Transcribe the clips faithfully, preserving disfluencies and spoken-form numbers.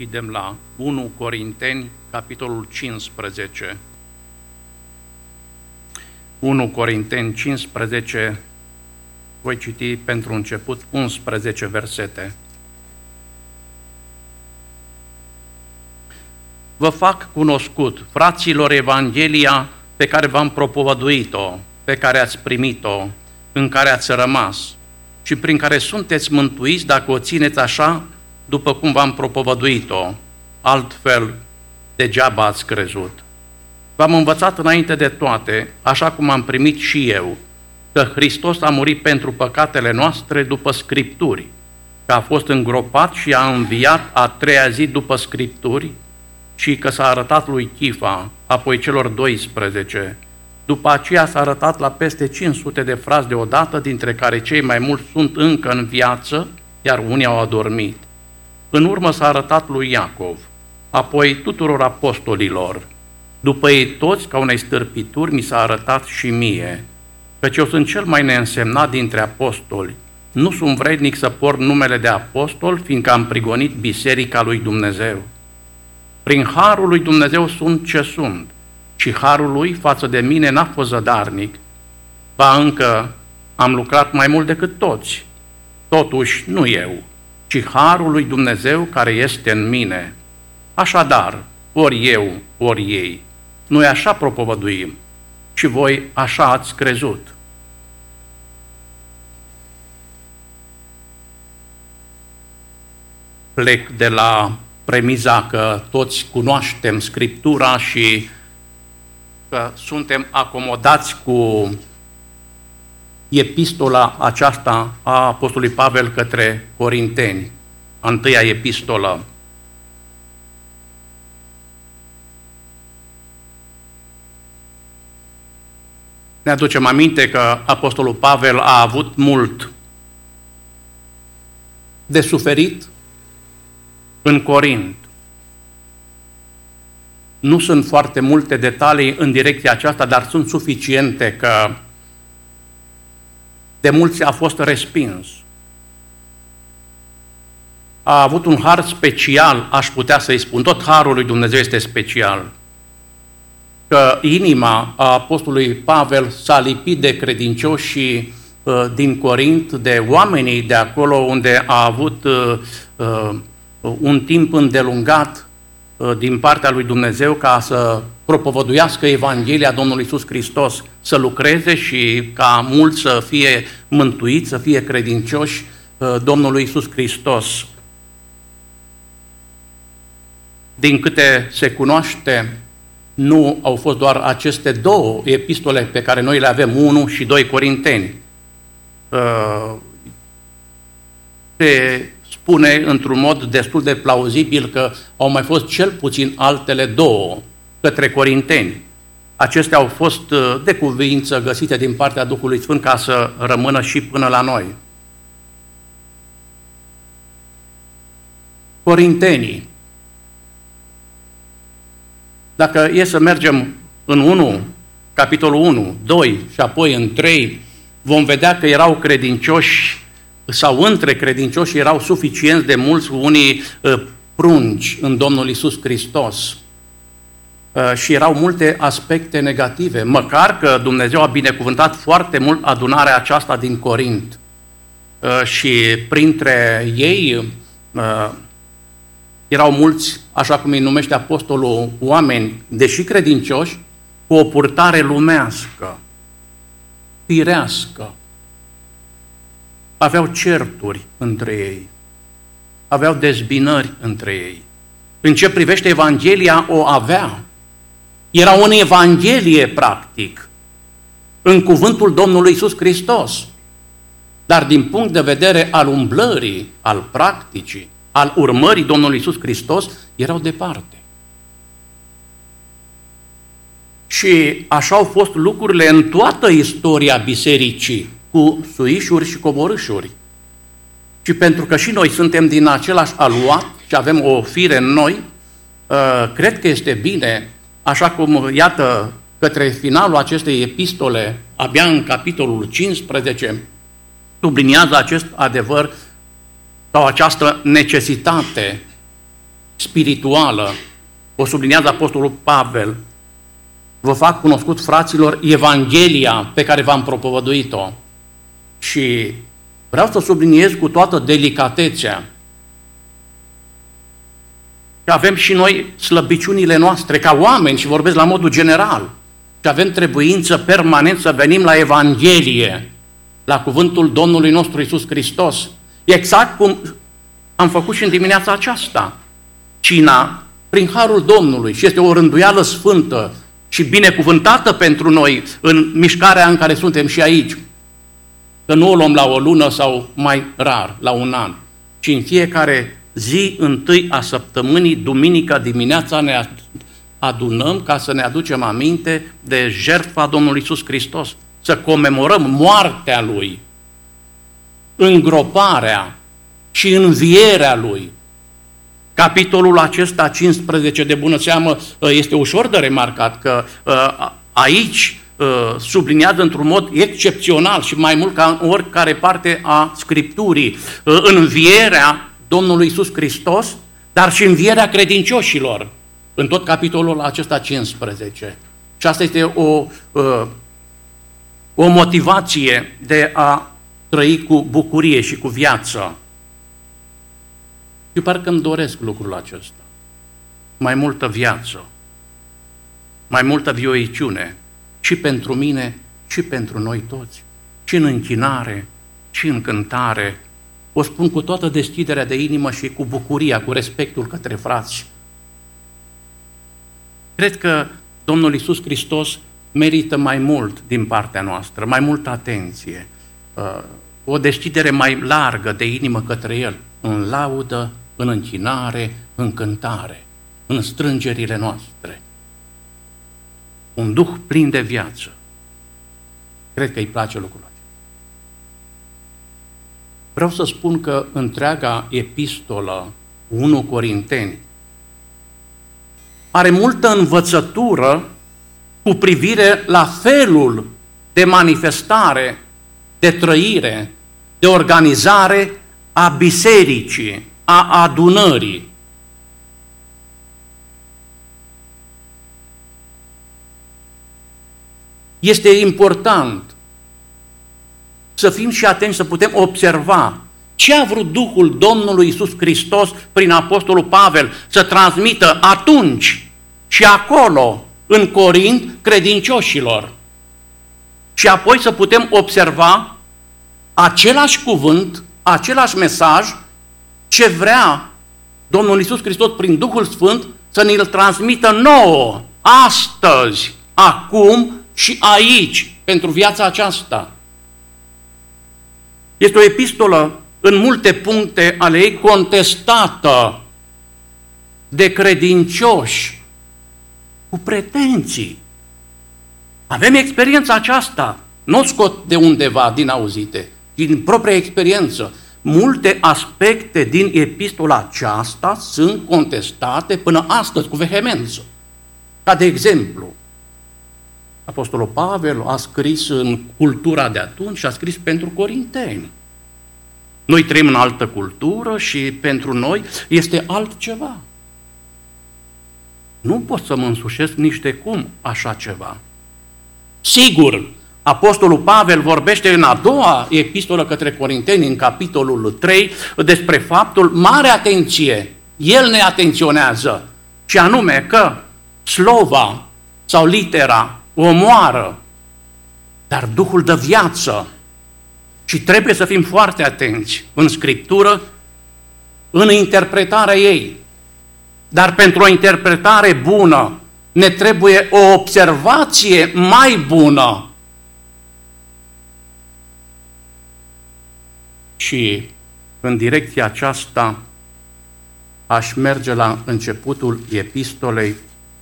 Idem la unu Corinteni, capitolul cincisprezece. unu Corinteni cincisprezece, voi citi pentru început unsprezece versete. Vă fac cunoscut, fraților, Evanghelia pe care v-am propovăduit-o, pe care ați primit-o, în care ați rămas și prin care sunteți mântuiți dacă o țineți așa după cum v-am propovăduit-o, altfel degeaba ați crezut. V-am învățat înainte de toate, așa cum am primit și eu, că Hristos a murit pentru păcatele noastre după Scripturi, că a fost îngropat și a înviat a treia zi după Scripturi și că s-a arătat lui Chifa, apoi celor doisprezece. După aceea s-a arătat la peste cinci sute de frați deodată, dintre care cei mai mulți sunt încă în viață, iar unii au adormit. În urmă s-a arătat lui Iacov, apoi tuturor apostolilor. După ei toți, ca unei stârpituri, mi s-a arătat și mie, căci eu sunt cel mai neînsemnat dintre apostoli. Nu sunt vrednic să port numele de apostol, fiindcă am prigonit biserica lui Dumnezeu. Prin harul lui Dumnezeu sunt ce sunt, și harul lui față de mine n-a fost zădarnic. Ba încă am lucrat mai mult decât toți, totuși nu eu, ci harul lui Dumnezeu care este în mine. Așadar, ori eu, ori ei, noi așa propovăduim și voi așa ați crezut. Plec de la premiza că toți cunoaștem Scriptura și că suntem acomodați cu epistola aceasta a Apostolului Pavel către Corinteni, a întâia epistolă. Ne aducem aminte că Apostolul Pavel a avut mult de suferit în Corint. Nu sunt foarte multe detalii în direcția aceasta, dar sunt suficiente că de mulți a fost respins. A avut un har special, aș putea să-i spun, tot harul lui Dumnezeu este special. Că inima a apostolului Pavel s-a lipit de credincioșii uh, din Corint, de oamenii de acolo unde a avut uh, uh, un timp îndelungat uh, din partea lui Dumnezeu ca să propovăduiască Evanghelia Domnului Iisus Hristos, să lucreze și ca mulți să fie mântuiți, să fie credincioși uh, Domnului Iisus Hristos. Din câte se cunoaște, nu au fost doar aceste două epistole pe care noi le avem, unu și doi Corinteni. Se spune într-un mod destul de plauzibil că au mai fost cel puțin altele două către Corinteni. Acestea au fost de cuvință găsite din partea Duhului Sfânt ca să rămână și până la noi. Corintenii. Dacă e să mergem în unu, capitolul unu, doi și apoi în trei, vom vedea că erau credincioși sau între credincioși erau suficienți de mulți, unii uh, prunci în Domnul Iisus Hristos. Uh, și erau multe aspecte negative, măcar că Dumnezeu a binecuvântat foarte mult adunarea aceasta din Corint. Uh, și printre ei uh, erau mulți, așa cum îi numește apostolul, oameni, deși credincioși, cu o purtare lumească, firească. Aveau certuri între ei, aveau dezbinări între ei. În ce privește Evanghelia, o avea. Erau în Evanghelie, practic, în cuvântul Domnului Iisus Hristos. Dar din punct de vedere al umblării, al practicii, al urmării Domnului Iisus Hristos, erau departe. Și așa au fost lucrurile în toată istoria bisericii, cu suișuri și coborâșuri. Și pentru că și noi suntem din același aluat și avem o fire în noi, cred că este bine, așa cum, iată, către finalul acestei epistole, abia în capitolul cincisprezece, subliniază acest adevăr sau această necesitate spirituală, o subliniază Apostolul Pavel, vă fac cunoscut, fraților, Evanghelia pe care v-am propovăduit-o. Și vreau să subliniez cu toată delicatețea că avem și noi slăbiciunile noastre ca oameni, și vorbesc la modul general, și avem trebuință permanent să venim la Evanghelie, la cuvântul Domnului nostru Iisus Hristos. Exact cum am făcut și în dimineața aceasta. Cina, prin harul Domnului, și este o rânduială sfântă și binecuvântată pentru noi în mișcarea în care suntem și aici, că nu o luăm la o lună sau mai rar, la un an, ci în fiecare zi întâi a săptămânii, duminica dimineața, ne adunăm ca să ne aducem aminte de jertfa Domnului Iisus Hristos, să comemorăm moartea Lui, îngroparea și învierea Lui. Capitolul acesta cincisprezece, de bună seamă, este ușor de remarcat că aici subliniază într-un mod excepțional și mai mult ca în oricare parte a Scripturii învierea Domnului Iisus Hristos, dar și învierea credincioșilor în tot capitolul acesta cincisprezece. Și asta este o, o motivație de a trăi cu bucurie și cu viață. Eu parcă îmi doresc lucrul acesta. Mai multă viață, mai multă vioiciune, și pentru mine, și pentru noi toți, și în închinare, și în cântare. O spun cu toată deschiderea de inimă și cu bucuria, cu respectul către frați. Cred că Domnul Iisus Hristos merită mai mult din partea noastră, mai multă atenție, o deschidere mai largă de inimă către El, în laudă, în închinare, în cântare, în strângerile noastre. Un duh plin de viață. Cred că îi place lucrul acesta. Vreau să spun că întreaga epistolă unu Corinteni are multă învățătură cu privire la felul de manifestare, de trăire, de organizare a bisericii, a adunării. Este important să fim și atenți, să putem observa ce a vrut Duhul Domnului Iisus Hristos prin Apostolul Pavel să transmită atunci și acolo, în Corint, credincioșilor. Și apoi să putem observa același cuvânt, același mesaj, ce vrea Domnul Iisus Hristos prin Duhul Sfânt să ne-l transmită nouă, astăzi, acum și aici, pentru viața aceasta. Este o epistolă în multe puncte ale ei contestată de credincioși cu pretenții. Avem experiența aceasta, nu o scot de undeva din auzite, din propria experiență. Multe aspecte din epistola aceasta sunt contestate până astăzi cu vehemență. Ca de exemplu, Apostolul Pavel a scris în cultura de atunci și a scris pentru corinteni. Noi trăim în altă cultură și pentru noi este altceva. Nu pot să mă însușesc nici de cum așa ceva. Sigur, Apostolul Pavel vorbește în a doua epistolă către corinteni, în capitolul trei, despre faptul, mare atenție, el ne atenționează, și anume că slova sau litera omoară, dar Duhul dă viață. Și trebuie să fim foarte atenți în Scriptură, în interpretarea ei. Dar pentru o interpretare bună ne trebuie o observație mai bună. Și în direcția aceasta aș merge la începutul epistolei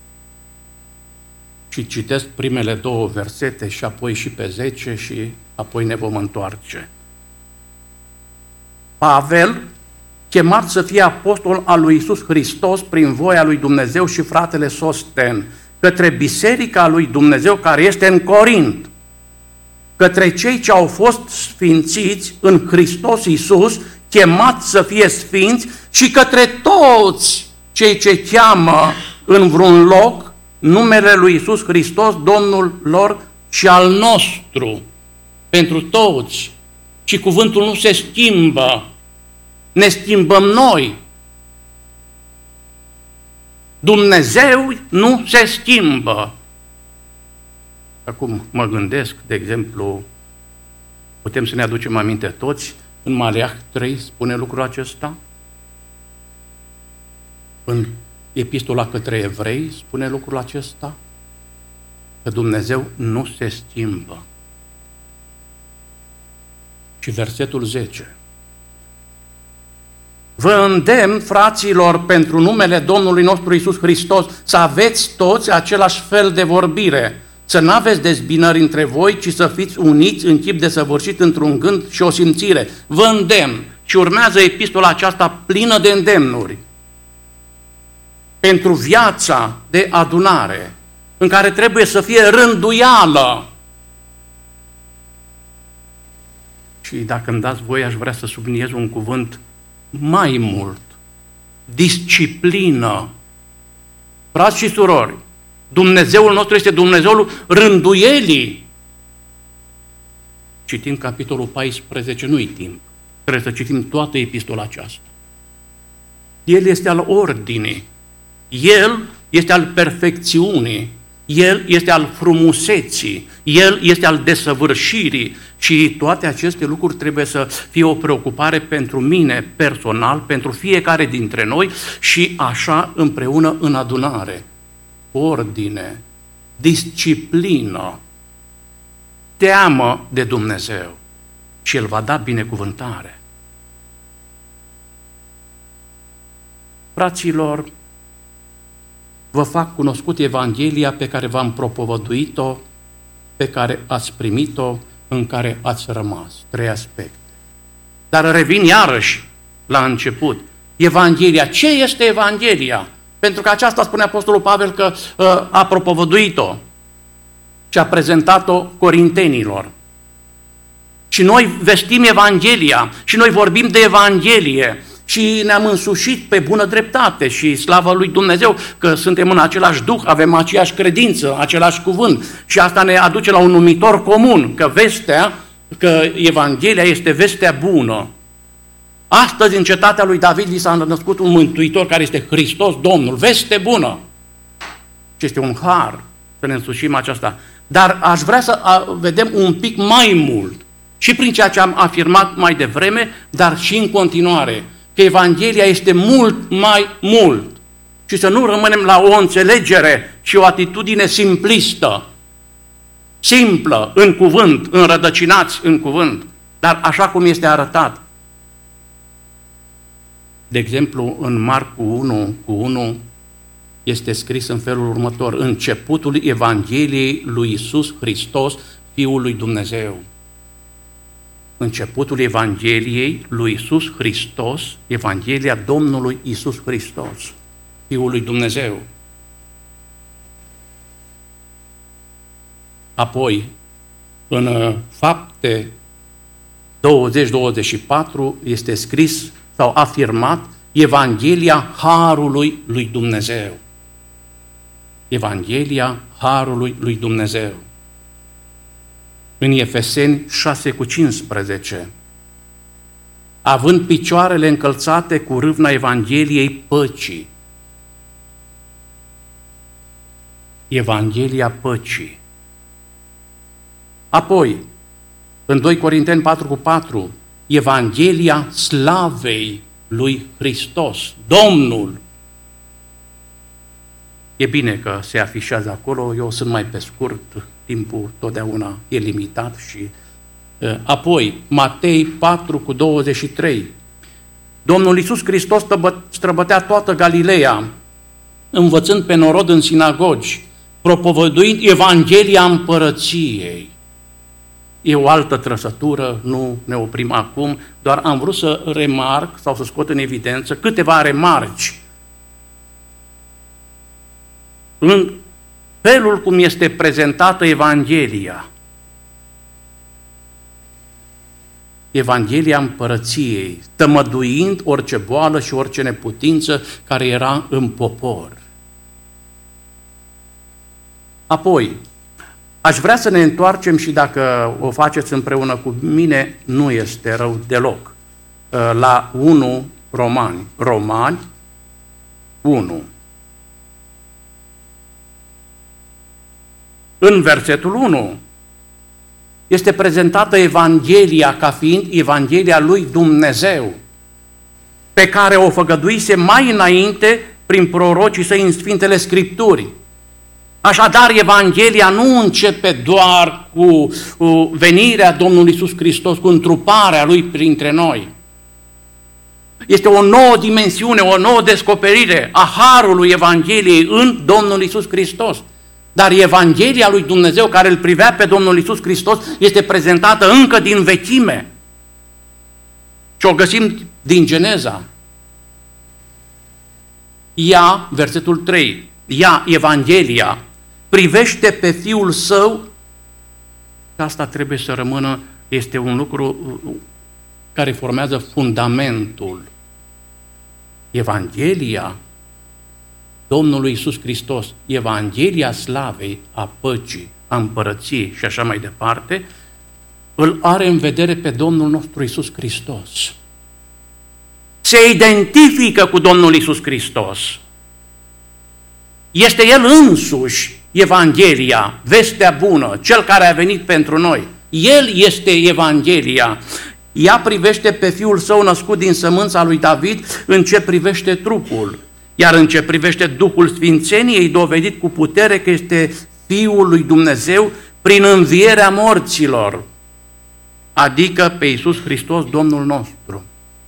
și citesc primele două versete și apoi și pe zece și apoi ne vom întoarce. Pavel, chemat să fie apostol al lui Iisus Hristos prin voia lui Dumnezeu, și fratele Sosten, către biserica lui Dumnezeu care este în Corint, către cei ce au fost sfințiți în Hristos Iisus, chemați să fie sfinți, și către toți cei ce cheamă în vreun loc numele lui Iisus Hristos, Domnul lor și al nostru, pentru toți. Și cuvântul nu se schimbă, ne schimbăm noi. Dumnezeu nu se schimbă. Acum mă gândesc, de exemplu, putem să ne aducem aminte toți, în Maleah trei spune lucrul acesta, în Epistola către Evrei spune lucrul acesta, că Dumnezeu nu se schimbă. Și versetul zece. Vă îndemn, fraților, pentru numele Domnului nostru Iisus Hristos, să aveți toți același fel de vorbire, să nu aveți dezbinări între voi, ci să fiți uniți în chip desăvârșit într-un gând și o simțire. Vă îndemn. Și urmează epistola aceasta plină de îndemnuri pentru viața de adunare, în care trebuie să fie rânduială. Și dacă îmi dați voie, aș vrea să subliniez un cuvânt mai mult. Disciplină. Frați și surori, Dumnezeul nostru este Dumnezeul rânduielii. Citim capitolul paisprezece, nu-i timp. Trebuie să citim toată epistola aceasta. El este al ordinii. El este al perfecțiunii. El este al frumuseții. El este al desăvârșirii. Și toate aceste lucruri trebuie să fie o preocupare pentru mine personal, pentru fiecare dintre noi și așa împreună în adunare. Ordine, disciplină, teamă de Dumnezeu și El va da binecuvântare. Fraților, vă fac cunoscut Evanghelia pe care v-am propovăduit-o, pe care ați primit-o, în care ați rămas. Trei aspecte. Dar revin iarăși la început. Evanghelia. Ce este Evanghelia? Pentru că aceasta spune Apostolul Pavel că uh, a propovăduit-o și a prezentat-o corintenilor. Și noi vestim Evanghelia și noi vorbim de Evanghelie și ne-am însușit pe bună dreptate și slavă lui Dumnezeu că suntem în același duh, avem aceeași credință, același cuvânt și asta ne aduce la un numitor comun, că vestea, că Evanghelia este vestea bună. Astăzi în cetatea lui David vi s-a născut un mântuitor care este Hristos Domnul, veste bună. Și este un har să ne însușim aceasta. Dar aș vrea să vedem un pic mai mult și prin ceea ce am afirmat mai devreme, dar și în continuare, că Evanghelia este mult mai mult și să nu rămânem la o înțelegere și o atitudine simplistă, simplă, în cuvânt, înrădăcinați în cuvânt, dar așa cum este arătat. De exemplu, în Marcu unu cu unu este scris în felul următor: începutul Evangheliei lui Iisus Hristos, Fiul lui Dumnezeu. Începutul Evangheliei lui Iisus Hristos, Evanghelia Domnului Iisus Hristos, Fiul lui Dumnezeu. Apoi, în Fapte douăzeci douăzeci și patru este scris sau afirmat Evanghelia Harului lui Dumnezeu. Evanghelia Harului lui Dumnezeu. În Efeseni șase cu cincisprezece, având picioarele încălțate cu râvna Evangheliei păcii. Evanghelia păcii. Apoi, în doi Corinteni patru cu patru, Evanghelia slavei lui Hristos, Domnul. E bine că se afișează acolo, eu sunt mai pe scurt, timpul totdeauna e limitat și... Uh, apoi, Matei patru cu douăzeci și trei, Domnul Iisus Hristos străbătea toată Galileea, învățând pe norod în sinagogi, propovăduind Evanghelia împărăției. E o altă trăsătură, nu ne oprim acum, doar am vrut să remarc sau să scot în evidență câteva remarci în felul cum este prezentată Evanghelia. Evanghelia împărăției, tămăduind orice boală și orice neputință care era în popor. Apoi, aș vrea să ne întoarcem și dacă o faceți împreună cu mine, nu este rău deloc, la unu Romani. Romani unu. În versetul unu este prezentată Evanghelia ca fiind Evanghelia lui Dumnezeu, pe care o făgăduise mai înainte prin prorocii săi în Sfintele Scripturi. Așadar, Evanghelia nu începe doar cu, cu venirea Domnului Iisus Hristos, cu întruparea Lui printre noi. Este o nouă dimensiune, o nouă descoperire a harului Evangheliei în Domnul Iisus Hristos. Dar Evanghelia lui Dumnezeu, care îl privea pe Domnul Iisus Hristos, este prezentată încă din vechime. Și o găsim din Geneza. Ea, versetul trei, ea, Evanghelia, privește pe Fiul Său, și asta trebuie să rămână, este un lucru care formează fundamentul. Evanghelia Domnului Iisus Hristos, Evanghelia slavei, a păcii, a împărăției și așa mai departe, îl are în vedere pe Domnul nostru Iisus Hristos. Se identifică cu Domnul Iisus Hristos. Este El însuși Evanghelia, vestea bună, Cel care a venit pentru noi. El este Evanghelia. Ea privește pe Fiul Său născut din sămânța lui David în ce privește trupul, iar în ce privește Duhul Sfințeniei, dovedit cu putere că este Fiul lui Dumnezeu prin învierea morților, adică pe Iisus Hristos, Domnul nostru.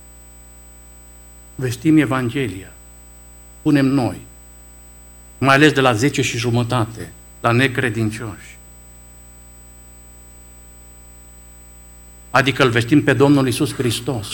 Vestim Evanghelia, punem noi, mai ales de la zece și jumătate, la necredincioși. Adică îl vestim pe Domnul Iisus Hristos.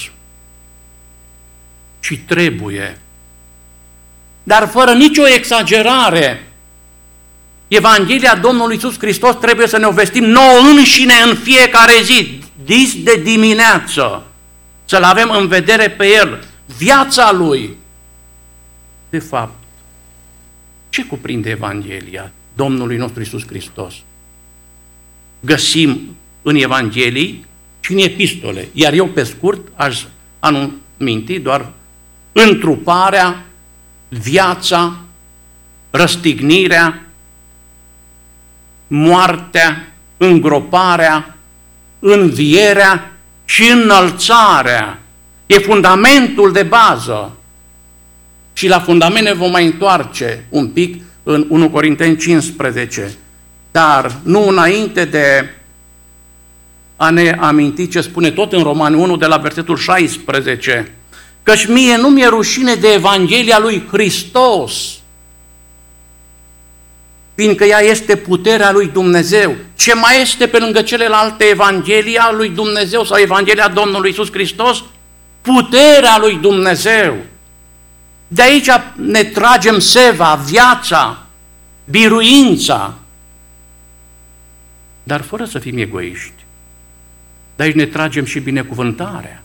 Și trebuie, dar fără nicio exagerare, Evanghelia Domnului Iisus Hristos trebuie să ne o vestim nouă înșine în fiecare zi, dis de dimineață, să-L avem în vedere pe El, viața Lui. De fapt, ce cuprinde Evanghelia Domnului nostru Iisus Hristos? Găsim în Evanghelii și în epistole, iar eu pe scurt aș aminti doar întruparea, viața, răstignirea, moartea, îngroparea, învierea și înălțarea. E fundamentul de bază. Și la fundament ne vom mai întoarce un pic în unu Corinteni cincisprezece. Dar nu înainte de a ne aminti ce spune tot în Romani unu de la versetul șaisprezece. Căci mie nu mi-e rușine de Evanghelia lui Hristos, fiindcă ea este puterea lui Dumnezeu. Ce mai este pe lângă celelalte Evanghelia lui Dumnezeu sau Evanghelia Domnului Iisus Hristos? Puterea lui Dumnezeu. De aici ne tragem seva, viața, biruința, dar fără să fim egoiști. De aici ne tragem și binecuvântarea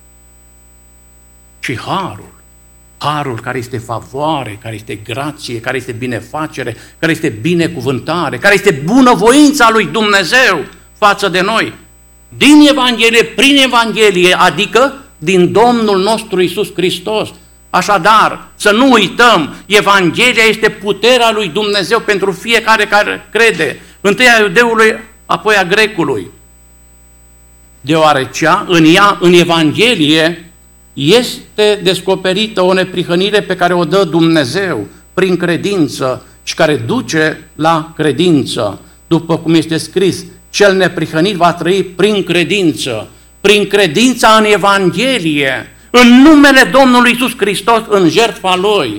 și harul. Harul care este favoare, care este grație, care este binefacere, care este binecuvântare, care este bunăvoința lui Dumnezeu față de noi. Din Evanghelie, prin Evanghelie, adică din Domnul nostru Iisus Hristos. Așadar, să nu uităm, Evanghelia este puterea lui Dumnezeu pentru fiecare care crede. Întâi a iudeului, apoi a grecului. Deoarece în ea, în Evanghelie, este descoperită o neprihănire pe care o dă Dumnezeu prin credință și care duce la credință. După cum este scris, cel neprihănit va trăi prin credință. Prin credința în Evanghelie, în numele Domnului Iisus Hristos, în jertfa Lui.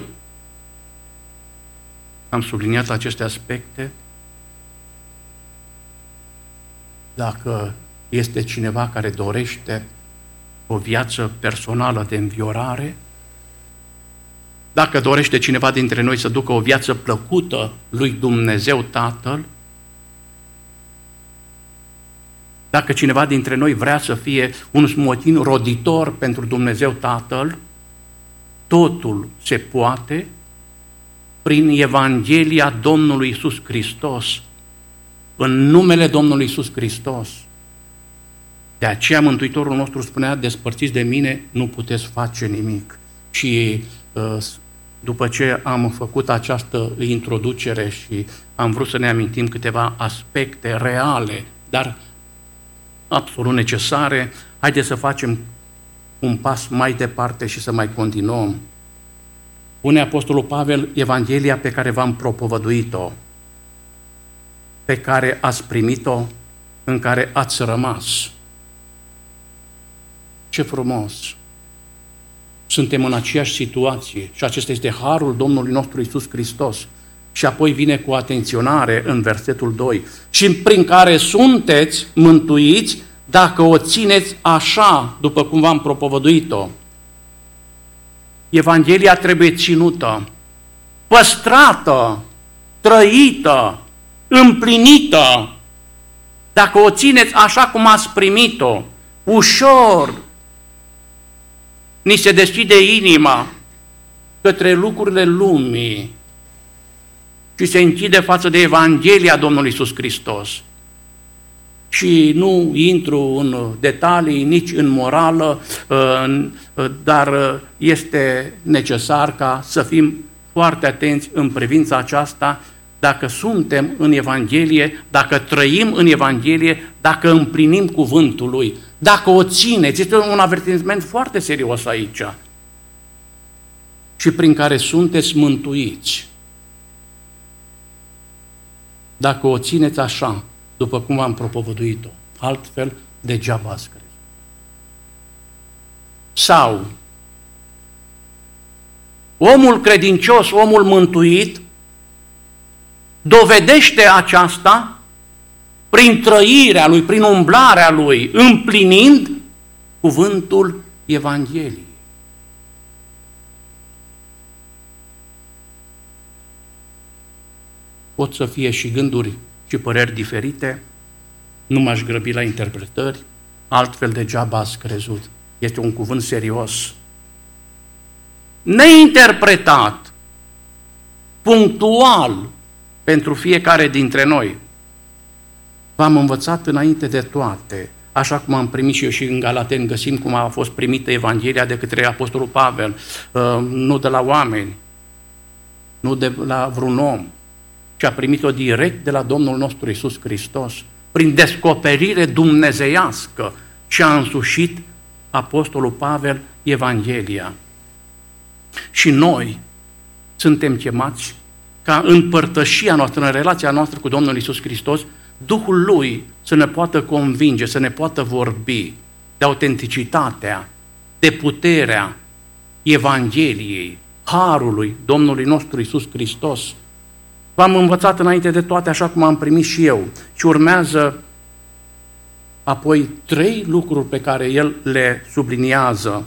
Am subliniat aceste aspecte. Dacă este cineva care dorește o viață personală de înviorare, dacă dorește cineva dintre noi să ducă o viață plăcută lui Dumnezeu Tatăl, Dacă cineva dintre noi vrea să fie un smotin roditor pentru Dumnezeu Tatăl, totul se poate prin Evanghelia Domnului Iisus Hristos, în numele Domnului Iisus Hristos. De aceea Mântuitorul nostru spunea, despărțiți de mine, nu puteți face nimic. Și după ce am făcut această introducere și am vrut să ne amintim câteva aspecte reale, dar absolut necesare, haideți să facem un pas mai departe și să mai continuăm. Pune Apostolul Pavel Evanghelia pe care v-am propovăduit-o, pe care ați primit-o, în care ați rămas. Ce frumos! Suntem în aceeași situație și acesta este harul Domnului nostru Iisus Hristos. Și apoi vine cu atenționare în versetul doi. Și prin care sunteți mântuiți dacă o țineți așa, după cum v-am propovăduit-o. Evanghelia trebuie ținută, păstrată, trăită, împlinită. Dacă o țineți așa cum ați primit-o, ușor, ni se deschide inima către lucrurile lumii și se închide față de Evanghelia Domnului Iisus Hristos. Și nu intru în detalii, nici în morală, dar este necesar ca să fim foarte atenți în privința aceasta, dacă suntem în Evanghelie, dacă trăim în Evanghelie, dacă împlinim cuvântul Lui, dacă o țineți. Este un avertisment foarte serios aici. Și prin care sunteți mântuiți. Dacă o țineți așa, după cum am propovăduit-o, altfel degeaba ați crezut. Sau omul credincios, omul mântuit, dovedește aceasta prin trăirea lui, prin umblarea lui, împlinind cuvântul Evangheliei. Pot să fie și gânduri și păreri diferite, nu m-aș grăbi la interpretări, altfel degeaba ați crezut. Este un cuvânt serios. Neinterpretat, punctual, pentru fiecare dintre noi. V-am învățat înainte de toate, așa cum am primit și eu și în Galateni, găsim cum a fost primită Evanghelia de către Apostolul Pavel, nu de la oameni, nu de la vreun om, ci a primit-o direct de la Domnul nostru Iisus Hristos, prin descoperire dumnezeiască, și a însușit Apostolul Pavel Evanghelia. Și noi suntem chemați ca în părtășia noastră, în relația noastră cu Domnul Iisus Hristos, Duhul Lui să ne poată convinge, să ne poată vorbi de autenticitatea, de puterea Evangheliei, harului Domnului nostru Iisus Hristos. V-am învățat înainte de toate, așa cum am primit și eu. Și urmează apoi trei lucruri pe care el le subliniază.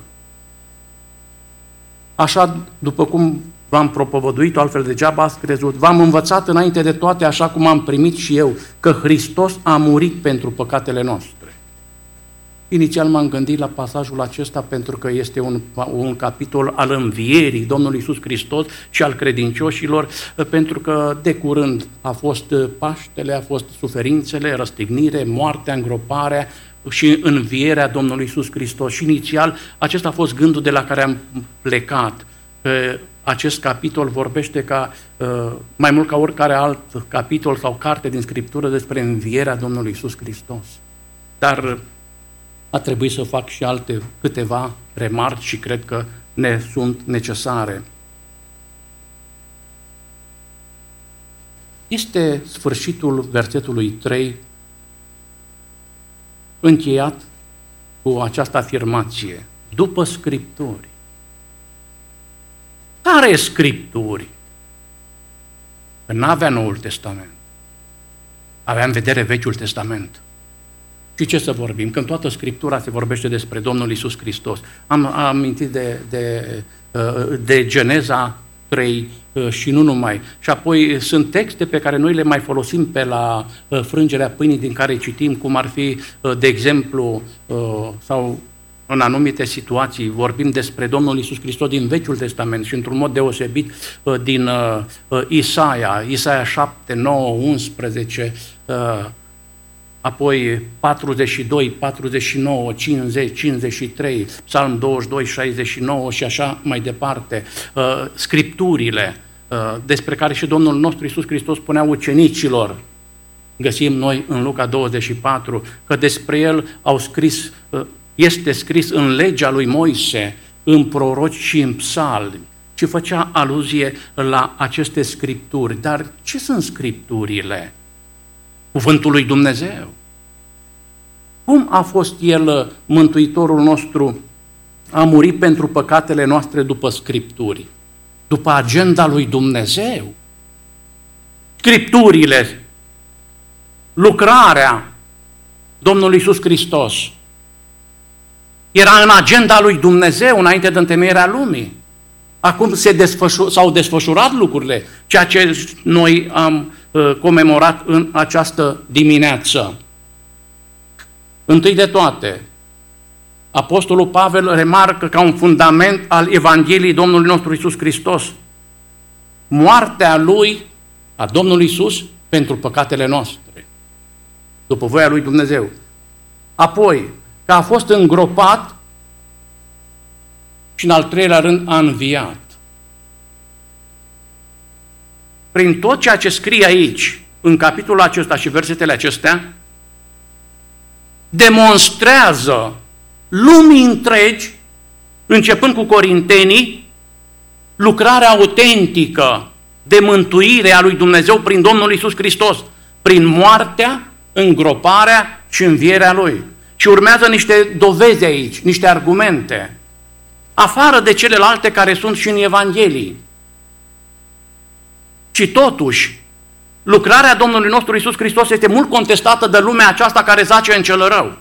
Așa, după cum v-am propovăduit, altfel degeaba ați crezut. V-am învățat înainte de toate, așa cum am primit și eu, că Hristos a murit pentru păcatele noastre. Inițial m-am gândit la pasajul acesta pentru că este un, un capitol al învierii Domnului Iisus Hristos și al credincioșilor, pentru că de curând a fost Paștele, a fost suferințele, răstignire, moartea, îngroparea și învierea Domnului Iisus Hristos. Și inițial acesta a fost gândul de la care am plecat. Acest capitol vorbește ca, mai mult ca oricare alt capitol sau carte din Scriptură despre învierea Domnului Iisus Hristos. Dar a trebuit să fac și alte câteva remarci și cred că ne sunt necesare. Este sfârșitul versetului trei încheiat cu această afirmație: după Scripturi. Care Scripturi? Că n-avea Noul Testament. Avea în vedere Vechiul Testament. Și ce să vorbim? Că în toată Scriptura se vorbește despre Domnul Iisus Hristos. Am, am amintit de, de, de Geneza trei și nu numai. Și apoi sunt texte pe care noi le mai folosim pe la frângerea pâinii din care citim, cum ar fi, de exemplu, sau în anumite situații, vorbim despre Domnul Iisus Hristos din Vechiul Testament și într-un mod deosebit din Isaia, Isaia șapte, nouă, unsprezece, apoi patruzeci și doi, patruzeci și nouă, cincizeci, cincizeci și trei, Psalm douăzeci și doi, șaizeci și nouă și așa mai departe. Scripturile despre care și Domnul nostru Iisus Hristos spunea ucenicilor, găsim noi în Luca douăzeci și patru, că despre el au scris, este scris în legea lui Moise, în proroci și în psalmi, și făcea aluzie la aceste scripturi. Dar ce sunt scripturile? Cuvântul lui Dumnezeu. Cum a fost El, Mântuitorul nostru, a murit pentru păcatele noastre după Scripturi, după agenda lui Dumnezeu? Scripturile, lucrarea Domnului Iisus Hristos era în agenda lui Dumnezeu înainte de întemeierea lumii. Acum se desfășur, s-au desfășurat lucrurile, ceea ce noi am uh, comemorat în această dimineață. Întâi de toate, Apostolul Pavel remarcă ca un fundament al Evangheliei Domnului nostru Iisus Hristos moartea Lui, a Domnului Iisus, pentru păcatele noastre, după voia lui Dumnezeu. Apoi, că a fost îngropat și în al treilea rând a înviat. Prin tot ceea ce scrie aici, în capitolul acesta și versetele acestea, demonstrează lumii întregi, începând cu corintenii, lucrarea autentică de mântuire a lui Dumnezeu prin Domnul Iisus Hristos, prin moartea, îngroparea și învierea Lui. Și urmează niște dovezi aici, niște argumente, afară de celelalte care sunt și în Evanghelii. Și totuși, lucrarea Domnului nostru Iisus Hristos este mult contestată de lumea aceasta care zace în cel rău.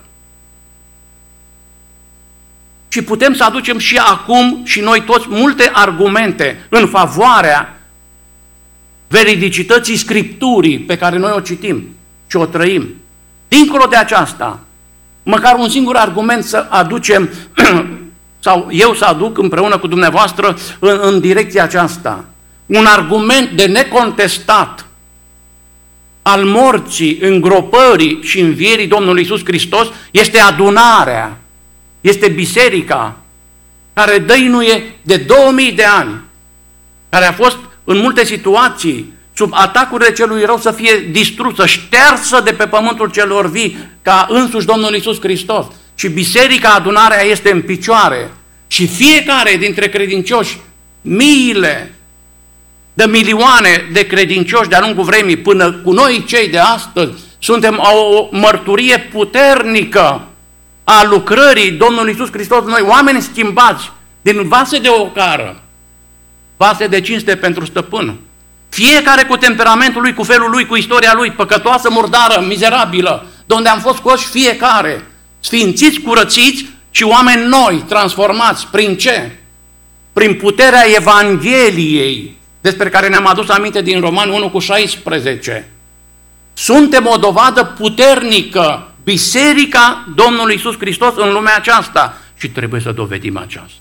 Și putem să aducem și acum și noi toți multe argumente în favoarea veridicității Scripturii pe care noi o citim și o trăim. Dincolo de aceasta, măcar un singur argument să aducem, sau eu să aduc împreună cu dumneavoastră în, în direcția aceasta. Un argument de necontestat al morții, îngropării și învierii Domnului Iisus Hristos este adunarea, este biserica, care dăinuie de două mii de ani, care a fost în multe situații sub atacurile celui rău să fie distrusă, ștearsă de pe pământul celor vii, ca însuși Domnul Iisus Hristos. Și biserica, adunarea, este în picioare. Și fiecare dintre credincioși, miile de milioane de credincioși de-a lungul vremii, până cu noi cei de astăzi, suntem o mărturie puternică a lucrării Domnului Iisus Hristos. Noi, oameni schimbați din vase de ocară, vase de cinste pentru stăpân, fiecare cu temperamentul lui, cu felul lui, cu istoria lui, păcătoasă, murdară, mizerabilă, de unde am fost scoși fiecare, sfințiți, curățiți și oameni noi, transformați. Prin ce? Prin puterea Evangheliei, despre care ne-am adus aminte din Romani unu cu șaisprezece. Suntem o dovadă puternică, biserica Domnului Iisus Hristos în lumea aceasta, și trebuie să dovedim aceasta.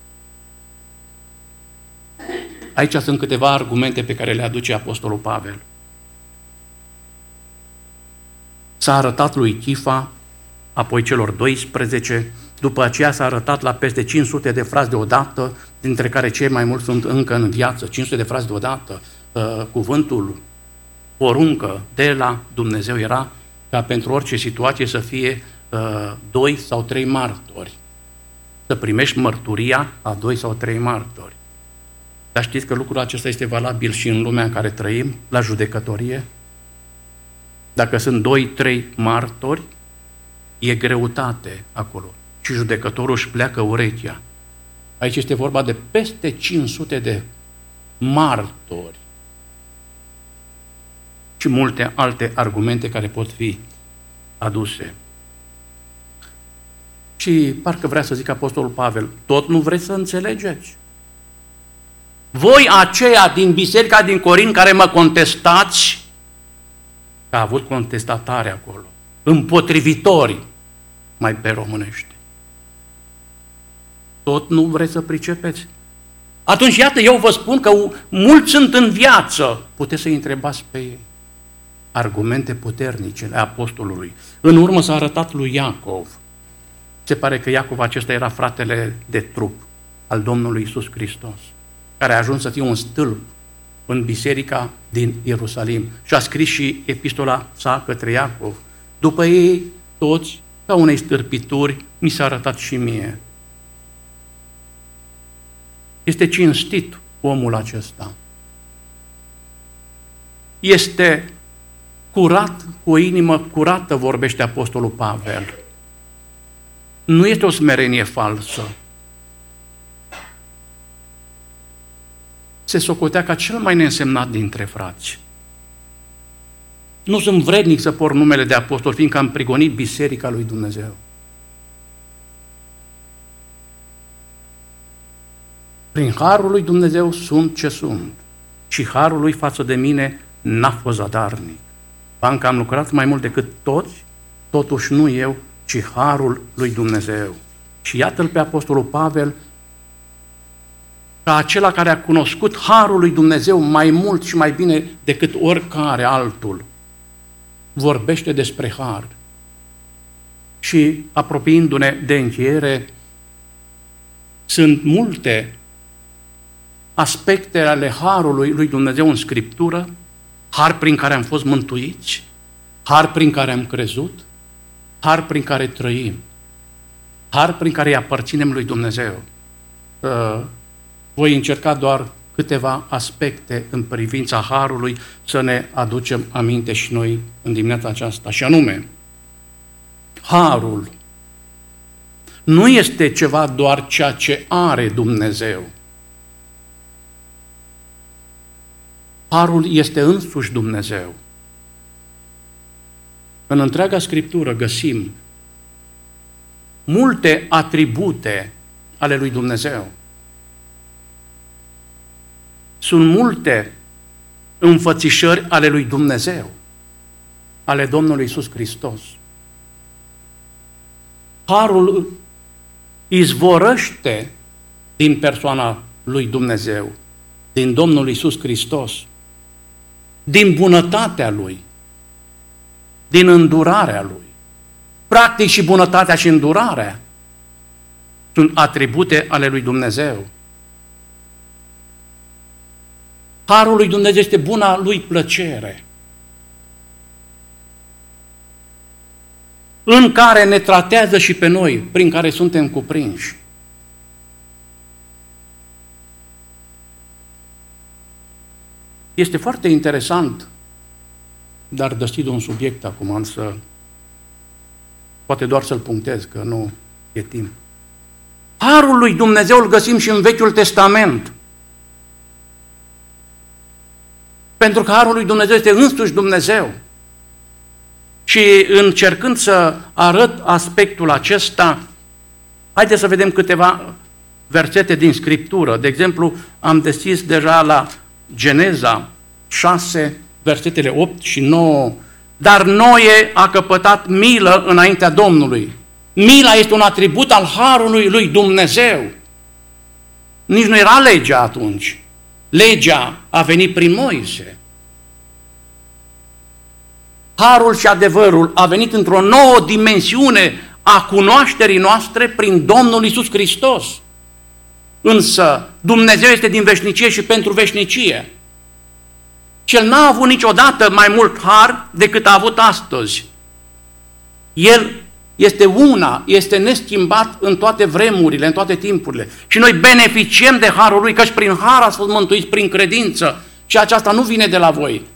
Aici sunt câteva argumente pe care le aduce Apostolul Pavel. S-a arătat lui Chifa, apoi celor doisprezece, după aceea s-a arătat la peste cinci sute de frați deodată, dintre care cei mai mulți sunt încă în viață, cinci sute de frați deodată. Cuvântul, poruncă de la Dumnezeu era ca pentru orice situație să fie doi sau trei martori, să primești mărturia a doi sau trei martori. Dar știți că lucrul acesta este valabil și în lumea în care trăim, la judecătorie? Dacă sunt doi, trei martori, e greutate acolo. Și judecătorul își pleacă urechea. Aici este vorba de peste cinci sute de martori. Și multe alte argumente care pot fi aduse. Și parcă vrea să zic Apostolul Pavel, tot nu vreți să înțelegeți? Voi aceia din biserica din Corint care mă contestați, că a avut contestatare acolo, împotrivitori, mai pe românește. Tot nu vreți să pricepeți? Atunci, iată, eu vă spun că mulți sunt în viață. Puteți să-i întrebați pe ei. Argumente puternice ale apostolului. În urmă s-a arătat lui Iacov. Se pare că Iacov acesta era fratele de trup al Domnului Iisus Hristos, care a ajuns să fie un stâlp în biserica din Ierusalim. Și a scris și epistola sa către Iacov. După ei, toți, ca unei stârpituri, mi s-a arătat și mie. Este cinstit omul acesta. Este curat, cu o inimă curată, vorbește apostolul Pavel. Nu este o smerenie falsă. Se socotea ca cel mai neînsemnat dintre frați. Nu sunt vrednic să por numele de apostol, fiindcă am prigonit biserica lui Dumnezeu. Prin harul lui Dumnezeu sunt ce sunt și harul lui față de mine n-a fost zadarnic. Banca am lucrat mai mult decât toți, totuși nu eu, ci harul lui Dumnezeu. Și iată-l pe apostolul Pavel ca acela care a cunoscut harul lui Dumnezeu mai mult și mai bine decât oricare altul. Vorbește despre har. Și apropiindu-ne de încheiere, sunt multe aspecte ale harului lui Dumnezeu în Scriptură, har prin care am fost mântuiți, har prin care am crezut, har prin care trăim, har prin care îi aparținem lui Dumnezeu. Voi încerca doar câteva aspecte în privința harului să ne aducem aminte și noi în dimineața aceasta. Și anume, harul nu este ceva doar ceea ce are Dumnezeu. Harul este însuși Dumnezeu. În întreaga Scriptură găsim multe atribute ale lui Dumnezeu. Sunt multe înfățișări ale lui Dumnezeu, ale Domnului Iisus Hristos. Harul izvorăște din persoana lui Dumnezeu, din Domnul Iisus Hristos, din bunătatea Lui, din îndurarea Lui. Practic și bunătatea și îndurarea sunt atribute ale lui Dumnezeu. Harul lui Dumnezeu este buna Lui plăcere, în care ne tratează și pe noi, prin care suntem cuprinși. Este foarte interesant, dar deschid un subiect acum, însă poate doar să-l punctez, că nu e timp. Harul lui Dumnezeu îl găsim și în Vechiul Testament. Pentru că harul lui Dumnezeu este însuși Dumnezeu. Și încercând să arăt aspectul acesta, haideți să vedem câteva versete din Scriptură. De exemplu, am deschis deja la Geneza șase, versetele opt și nouă. Dar Noe a căpătat milă înaintea Domnului. Mila este un atribut al harului lui Dumnezeu. Nici nu era legea atunci. Legea a venit prin Moise. Harul și adevărul a venit într-o nouă dimensiune a cunoașterii noastre prin Domnul Iisus Hristos. Însă Dumnezeu este din veșnicie și pentru veșnicie. Cel n-a avut niciodată mai mult har decât a avut astăzi. El este una, este neschimbat în toate vremurile, în toate timpurile. Și noi beneficiem de harul lui, căci prin har ați fost mântuiți prin credință. Și aceasta nu vine de la voi.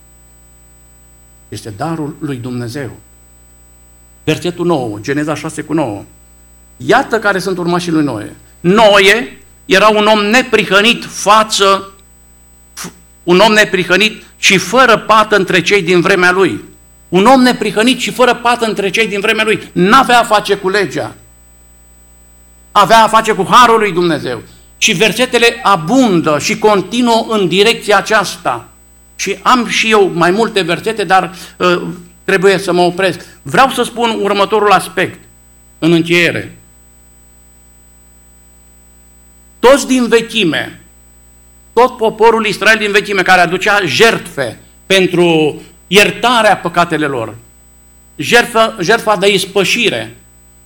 Este darul lui Dumnezeu. Versetul nouă, Geneza șase cu nouă. Iată care sunt urmașii lui Noe. Noe era un om neprihănit față, un om neprihănit și fără pată între cei din vremea lui. Un om neprihănit și fără pată între cei din vremea lui. N-avea a face cu legea. Avea a face cu harul lui Dumnezeu. Și versetele abundă și continuă în direcția aceasta. Și am și eu mai multe versete, dar uh, trebuie să mă opresc. Vreau să spun următorul aspect în încheiere. Toți din vechime, tot poporul Israel din vechime care aducea jertfe pentru iertarea păcatelor, jertfa, jertfa de ispășire,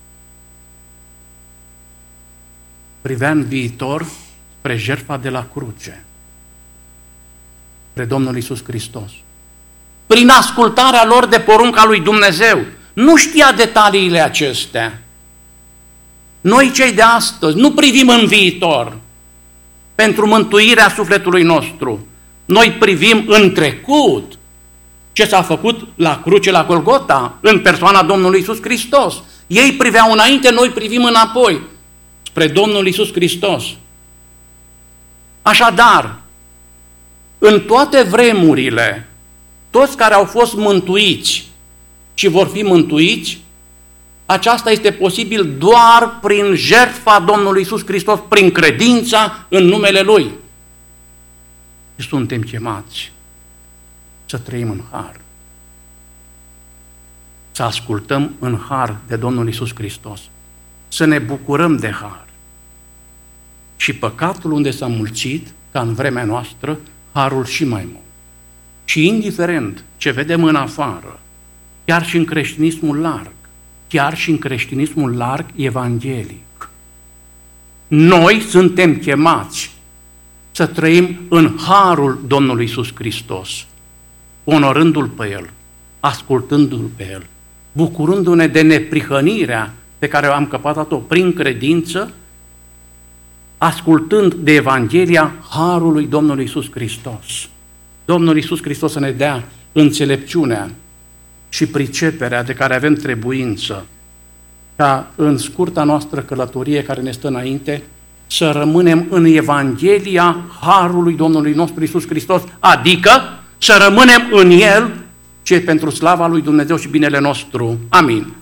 privea în viitor spre jertfa de la cruce, spre Domnul Iisus Hristos. Prin ascultarea lor de porunca lui Dumnezeu, nu știa detaliile acestea. Noi cei de astăzi nu privim în viitor pentru mântuirea sufletului nostru. Noi privim în trecut ce s-a făcut la cruce, la Golgota, în persoana Domnului Iisus Hristos. Ei priveau înainte, noi privim înapoi spre Domnul Iisus Hristos. Așadar, în toate vremurile, toți care au fost mântuiți și vor fi mântuiți, aceasta este posibil doar prin jertfa Domnului Iisus Hristos, prin credința în numele Lui. Și suntem chemați să trăim în har, să ascultăm în har de Domnul Iisus Hristos, să ne bucurăm de har. Și păcatul unde s-a mulțit, ca în vremea noastră, harul și mai mult. Și indiferent ce vedem în afară, chiar și în creștinismul larg, chiar și în creștinismul larg evanghelic, noi suntem chemați să trăim în harul Domnului Iisus Hristos, onorându-L pe El, ascultându-L pe El, bucurându-ne de neprihănirea pe care am căpătat-o prin credință, ascultând de Evanghelia harului Domnului Iisus Hristos. Domnul Iisus Hristos să ne dea înțelepciunea și priceperea de care avem trebuință, ca în scurta noastră călătorie care ne stă înainte, să rămânem în Evanghelia harului Domnului nostru Iisus Hristos, adică să rămânem în El, ce pentru slava lui Dumnezeu și binele nostru. Amin.